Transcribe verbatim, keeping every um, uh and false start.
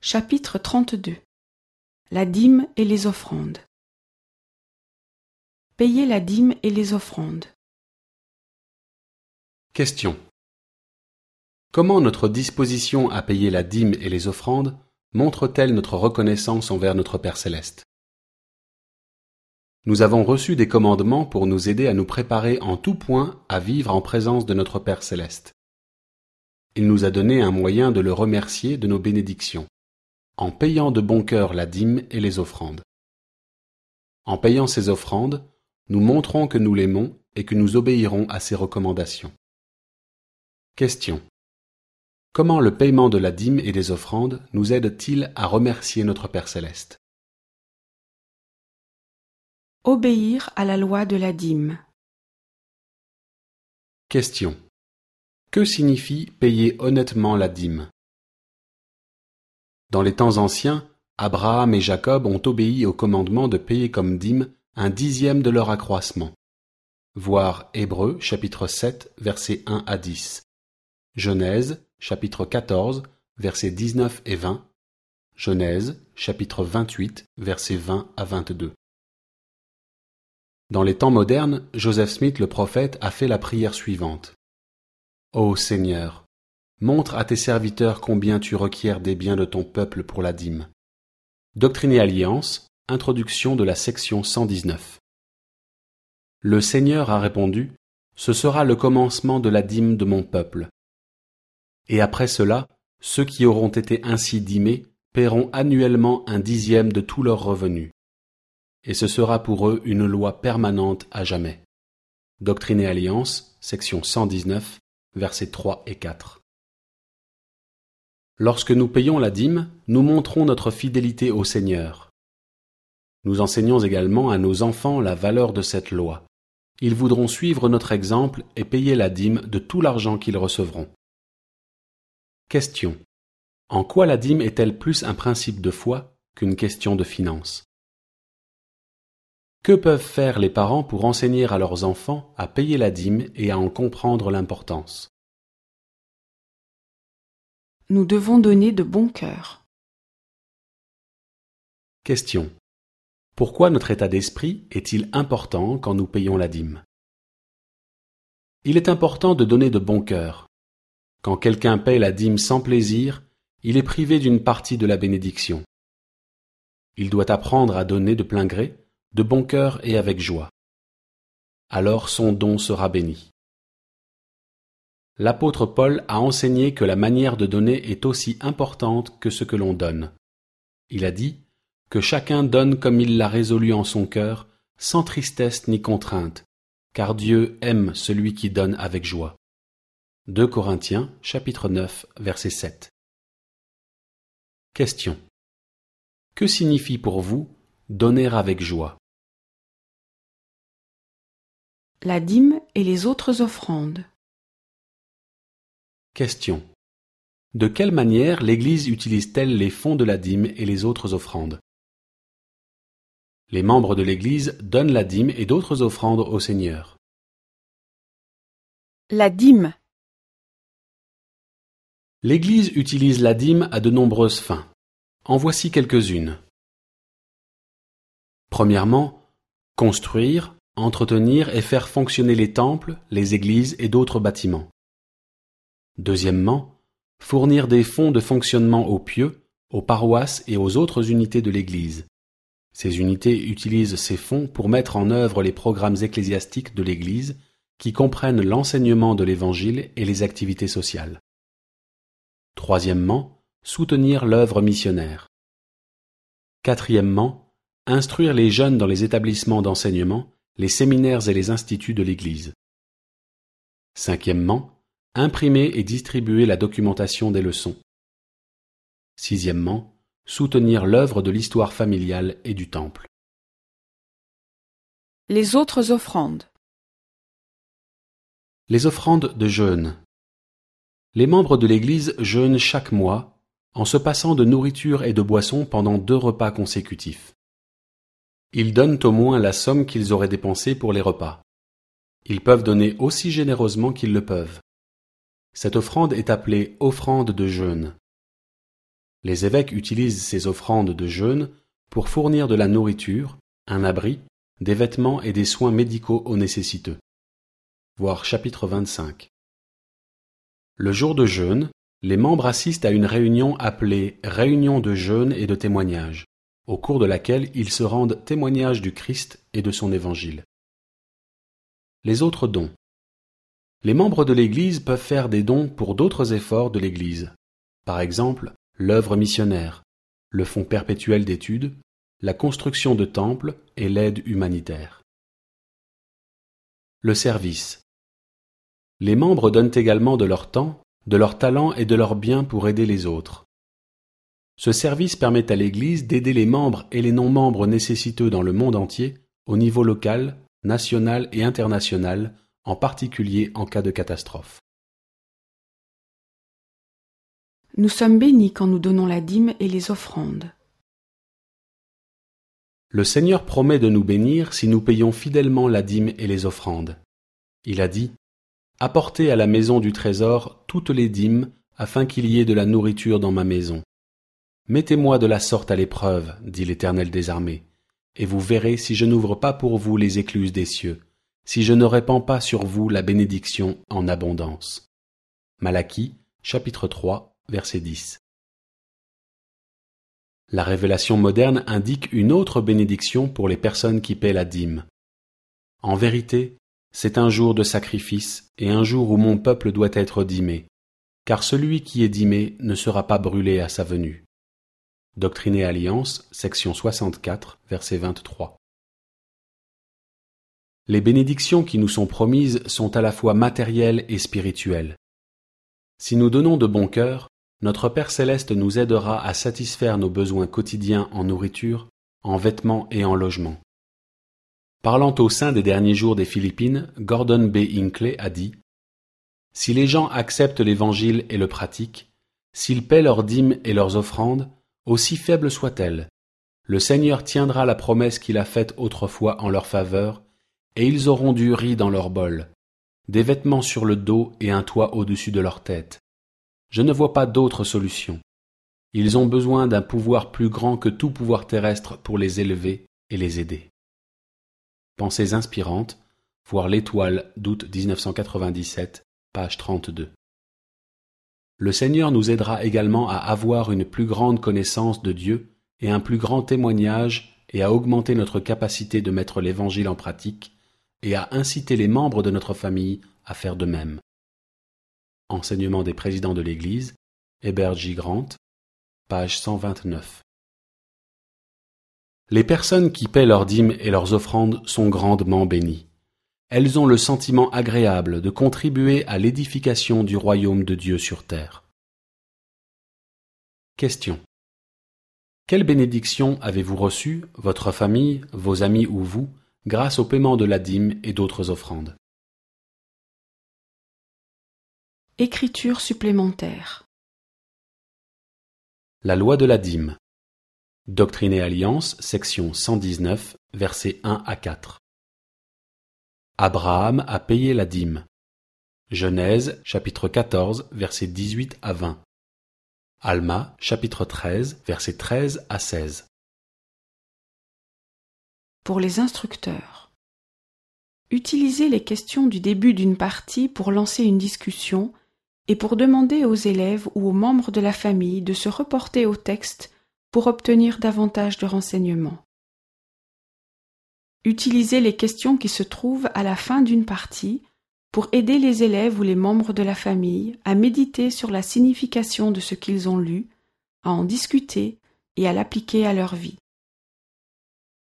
Chapitre trente-deux. La dîme et les offrandes. Payer la dîme et les offrandes. Question. Comment notre disposition à payer la dîme et les offrandes montre-t-elle notre reconnaissance envers notre Père céleste? Nous avons reçu des commandements pour nous aider à nous préparer en tout point à vivre en présence de notre Père céleste. Il nous a donné un moyen de le remercier de nos bénédictions, en payant de bon cœur la dîme et les offrandes. En payant ces offrandes, nous montrons que nous l'aimons et que nous obéirons à ses recommandations. Question. Comment le paiement de la dîme et des offrandes nous aide-t-il à remercier notre Père céleste? Obéir à la loi de la dîme. Question. Que signifie payer honnêtement la dîme? Dans les temps anciens, Abraham et Jacob ont obéi au commandement de payer comme dîme un dixième de leur accroissement. Voir Hébreux chapitre sept, versets un à dix. Genèse chapitre quatorze, versets dix-neuf et vingt. Genèse chapitre vingt-huit, versets vingt à vingt-deux. Dans les temps modernes, Joseph Smith le prophète a fait la prière suivante. Ô Seigneur, montre à tes serviteurs combien tu requiers des biens de ton peuple pour la dîme. Doctrine et Alliance, introduction de la section cent dix-neuf. Le Seigneur a répondu, ce sera le commencement de la dîme de mon peuple. Et après cela, ceux qui auront été ainsi dîmés paieront annuellement un dixième de tous leurs revenus. Et ce sera pour eux une loi permanente à jamais. Doctrine et Alliance, section cent dix-neuf, versets trois et quatre. Lorsque nous payons la dîme, nous montrons notre fidélité au Seigneur. Nous enseignons également à nos enfants la valeur de cette loi. Ils voudront suivre notre exemple et payer la dîme de tout l'argent qu'ils recevront. Question. En quoi la dîme est-elle plus un principe de foi qu'une question de finances? Que peuvent faire les parents pour enseigner à leurs enfants à payer la dîme et à en comprendre l'importance? Nous devons donner de bon cœur. Question. Pourquoi notre état d'esprit est-il important quand nous payons la dîme? Il est important de donner de bon cœur. Quand quelqu'un paie la dîme sans plaisir, il est privé d'une partie de la bénédiction. Il doit apprendre à donner de plein gré, de bon cœur et avec joie. Alors son don sera béni. L'apôtre Paul a enseigné que la manière de donner est aussi importante que ce que l'on donne. Il a dit que chacun donne comme il l'a résolu en son cœur, sans tristesse ni contrainte, car Dieu aime celui qui donne avec joie. deux Corinthiens, chapitre neuf, verset sept. Question. Que signifie pour vous donner avec joie? La dîme et les autres offrandes. Question. De quelle manière l'Église utilise-t-elle les fonds de la dîme et les autres offrandes? Les membres de l'Église donnent la dîme et d'autres offrandes au Seigneur. La dîme. L'Église utilise la dîme à de nombreuses fins. En voici quelques-unes. Premièrement, construire, entretenir et faire fonctionner les temples, les églises et d'autres bâtiments. Deuxièmement, fournir des fonds de fonctionnement aux pieux, aux paroisses et aux autres unités de l'Église. Ces unités utilisent ces fonds pour mettre en œuvre les programmes ecclésiastiques de l'Église qui comprennent l'enseignement de l'Évangile et les activités sociales. Troisièmement, soutenir l'œuvre missionnaire. Quatrièmement, instruire les jeunes dans les établissements d'enseignement, les séminaires et les instituts de l'Église. Cinquièmement, imprimer et distribuer la documentation des leçons. Sixièmement, soutenir l'œuvre de l'histoire familiale et du Temple. Les autres offrandes. Les offrandes de jeûne. Les membres de l'Église jeûnent chaque mois en se passant de nourriture et de boissons pendant deux repas consécutifs. Ils donnent au moins la somme qu'ils auraient dépensée pour les repas. Ils peuvent donner aussi généreusement qu'ils le peuvent. Cette offrande est appelée offrande de jeûne. Les évêques utilisent ces offrandes de jeûne pour fournir de la nourriture, un abri, des vêtements et des soins médicaux aux nécessiteux. Voir chapitre vingt-cinq. Le jour de jeûne, les membres assistent à une réunion appelée « Réunion de jeûne et de témoignage », au cours de laquelle ils se rendent témoignage du Christ et de son évangile. Les autres dons. Les membres de l'Église peuvent faire des dons pour d'autres efforts de l'Église. Par exemple, l'œuvre missionnaire, le fonds perpétuel d'études, la construction de temples et l'aide humanitaire. Le service. Les membres donnent également de leur temps, de leur talent et de leurs biens pour aider les autres. Ce service permet à l'Église d'aider les membres et les non-membres nécessiteux dans le monde entier, au niveau local, national et international, en particulier en cas de catastrophe. Nous sommes bénis quand nous donnons la dîme et les offrandes. Le Seigneur promet de nous bénir si nous payons fidèlement la dîme et les offrandes. Il a dit « Apportez à la maison du trésor toutes les dîmes, afin qu'il y ait de la nourriture dans ma maison. Mettez-moi de la sorte à l'épreuve, dit l'Éternel des armées, et vous verrez si je n'ouvre pas pour vous les écluses des cieux, si je ne répands pas sur vous la bénédiction en abondance. » Malachie, chapitre trois, verset dix. La révélation moderne indique une autre bénédiction pour les personnes qui paient la dîme. En vérité, c'est un jour de sacrifice et un jour où mon peuple doit être dîmé, car celui qui est dîmé ne sera pas brûlé à sa venue. Doctrine et Alliance, section soixante-quatre, verset vingt-trois. Les bénédictions qui nous sont promises sont à la fois matérielles et spirituelles. Si nous donnons de bon cœur, notre Père céleste nous aidera à satisfaire nos besoins quotidiens en nourriture, en vêtements et en logement. Parlant au sein des derniers jours des Philippines, Gordon B. Hinckley a dit « Si les gens acceptent l'Évangile et le pratiquent, s'ils paient leurs dîmes et leurs offrandes, aussi faibles soient-elles, le Seigneur tiendra la promesse qu'il a faite autrefois en leur faveur, et ils auront du riz dans leur bol, des vêtements sur le dos et un toit au-dessus de leur tête. Je ne vois pas d'autre solution. Ils ont besoin d'un pouvoir plus grand que tout pouvoir terrestre pour les élever et les aider. » Pensées inspirantes, voir l'Étoile d'août dix-neuf cent quatre-vingt-dix-sept, page trente-deux. Le Seigneur nous aidera également à avoir une plus grande connaissance de Dieu et un plus grand témoignage et à augmenter notre capacité de mettre l'Évangile en pratique et à inciter les membres de notre famille à faire de même. Enseignement des présidents de l'Église, Heber J. Grant, page cent vingt-neuf. Les personnes qui paient leurs dîmes et leurs offrandes sont grandement bénies. Elles ont le sentiment agréable de contribuer à l'édification du royaume de Dieu sur terre. Question. Quelle bénédiction avez-vous reçue, votre famille, vos amis ou vous, grâce au paiement de la dîme et d'autres offrandes? Écriture supplémentaire. La loi de la dîme. Doctrine et Alliance, section cent dix-neuf, versets un à quatre. Abraham a payé la dîme. Genèse, chapitre quatorze, versets dix-huit à vingt. Alma, chapitre treize, versets treize à seize. Pour les instructeurs. Utilisez les questions du début d'une partie pour lancer une discussion et pour demander aux élèves ou aux membres de la famille de se reporter au texte pour obtenir davantage de renseignements. Utilisez les questions qui se trouvent à la fin d'une partie pour aider les élèves ou les membres de la famille à méditer sur la signification de ce qu'ils ont lu, à en discuter et à l'appliquer à leur vie.